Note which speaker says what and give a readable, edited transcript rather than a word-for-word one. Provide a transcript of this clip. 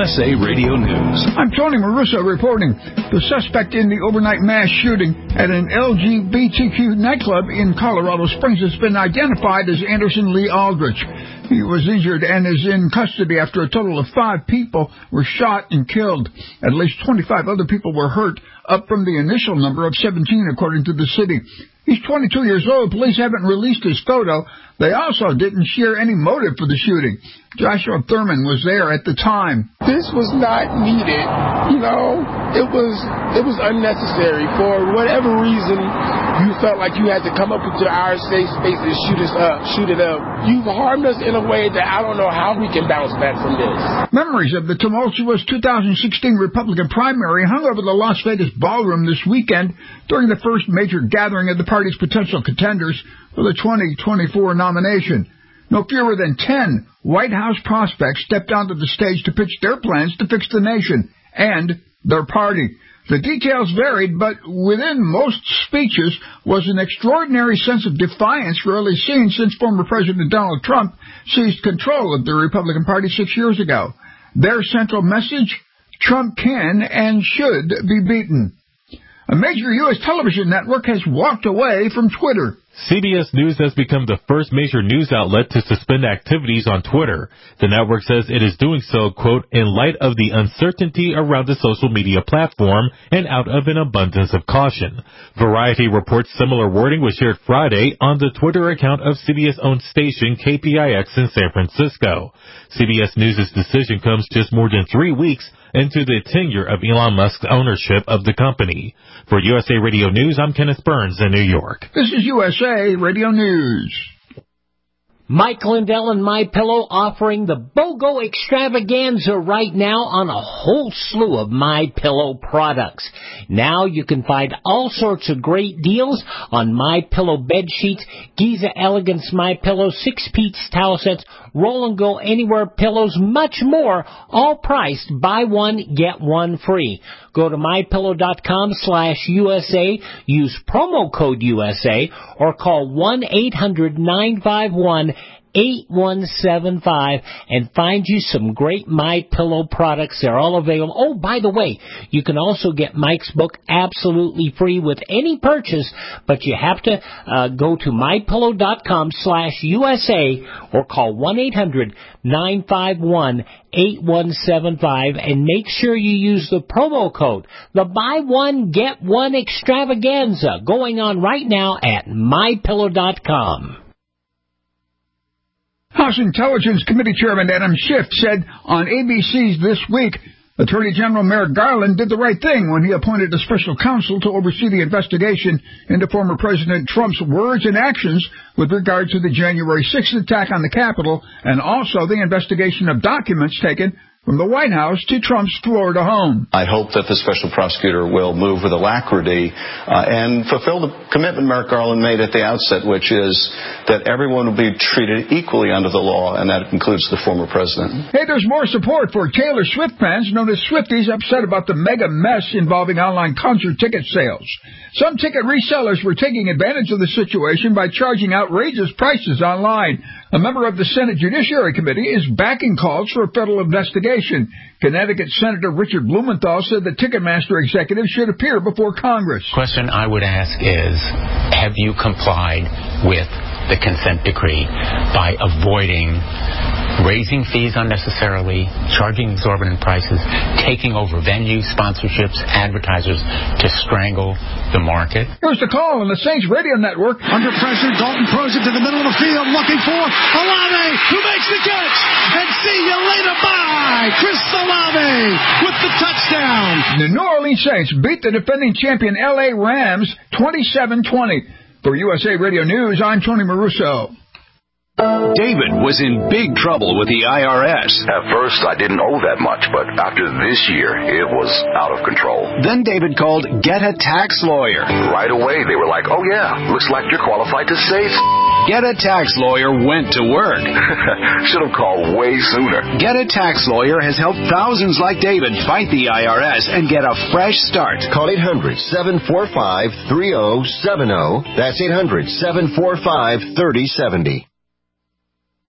Speaker 1: USA Radio News.
Speaker 2: I'm Tony Maruso reporting. The suspect in the overnight mass shooting at an LGBTQ nightclub in Colorado Springs has been identified as Anderson Lee Aldrich. He was injured and is in custody after a total of 5 people were shot and killed. At least 25 other people were hurt, up from the initial number of 17, according to the city. He's 22 years old. Police haven't released his photo. They also didn't share any motive for the shooting. Joshua Thurman was there at the time.
Speaker 3: This was not needed. It was unnecessary. For whatever reason, you felt like you had to come up into our safe space and shoot it up. You've harmed us in a way that I don't know how we can bounce back from this.
Speaker 2: Memories of the tumultuous 2016 Republican primary hung over the Las Vegas ballroom this weekend during the first major gathering of the party's potential contenders for the 2024 nomination. No fewer than 10 White House prospects stepped onto the stage to pitch their plans to fix the nation and their party. The details varied, but within most speeches was an extraordinary sense of defiance rarely seen since former President Donald Trump seized control of the Republican Party 6 years ago. Their central message: Trump can and should be beaten. A major U.S. television network has walked away from Twitter.
Speaker 4: CBS News has become the first major news outlet to suspend activities on Twitter. The network says it is doing so, quote, in light of the uncertainty around the social media platform and out of an abundance of caution. Variety reports similar wording was shared Friday on the Twitter account of CBS-owned station KPIX in San Francisco. CBS News' decision comes just more than 3 weeks into the tenure of Elon Musk's ownership of the company. For USA Radio News, I'm Kenneth Burns in New York.
Speaker 2: This is USA Radio News.
Speaker 5: Mike Lindell and MyPillow offering the BOGO extravaganza right now on a whole slew of MyPillow products. Now you can find all sorts of great deals on MyPillow bed sheets, Giza Elegance MyPillow, 6-piece towel sets, Roll and Go Anywhere pillows, much more, all priced buy one, get one free. Go to mypillow.com/USA, use promo code USA, or call 1-800-951-8175 and find you some great MyPillow products. They're all available. Oh, by the way, you can also get Mike's book absolutely free with any purchase, but you have to go to mypillow.com/USA or call 1-800-951-8175 and make sure you use the promo code. The buy one, get one extravaganza going on right now at mypillow.com.
Speaker 2: House Intelligence Committee Chairman Adam Schiff said on ABC's This Week, Attorney General Merrick Garland did the right thing when he appointed a special counsel to oversee the investigation into former President Trump's words and actions with regard to the January 6th attack on the Capitol and also the investigation of documents taken from the White House to Trump's Florida home.
Speaker 6: I hope that the special prosecutor will move with alacrity and fulfill the commitment Merrick Garland made at the outset, which is that everyone will be treated equally under the law, and that includes the former president.
Speaker 2: Hey, there's more support for Taylor Swift fans known as Swifties upset about the mega mess involving online concert ticket sales. Some ticket resellers were taking advantage of the situation by charging outrageous prices online. A member of the Senate Judiciary Committee is backing calls for a federal investigation. Connecticut Senator Richard Blumenthal said the Ticketmaster executive should appear before Congress.
Speaker 7: The question I would ask is, have you complied with the consent decree by avoiding raising fees unnecessarily, charging exorbitant prices, taking over venues, sponsorships, advertisers to strangle the market?
Speaker 2: Here's the call on the Saints Radio Network.
Speaker 8: Under pressure, Dalton throws it to the middle of the field, looking for Olave, who makes the catch. And see you later, bye. Chris Olave with the touchdown.
Speaker 2: The New Orleans Saints beat the defending champion LA Rams 27-20. For USA Radio News, I'm Tony Maruso.
Speaker 1: David was in big trouble with the IRS.
Speaker 9: At first, I didn't owe that much, but after this year, it was out of control.
Speaker 1: Then David called Get a Tax Lawyer.
Speaker 9: Right away, they were like, oh yeah, looks like you're qualified to save.
Speaker 1: Get a Tax Lawyer went to work.
Speaker 9: Should have called way sooner.
Speaker 1: Get a Tax Lawyer has helped thousands like David fight the IRS and get a fresh start.
Speaker 10: Call 800-745-3070. That's 800-745-3070.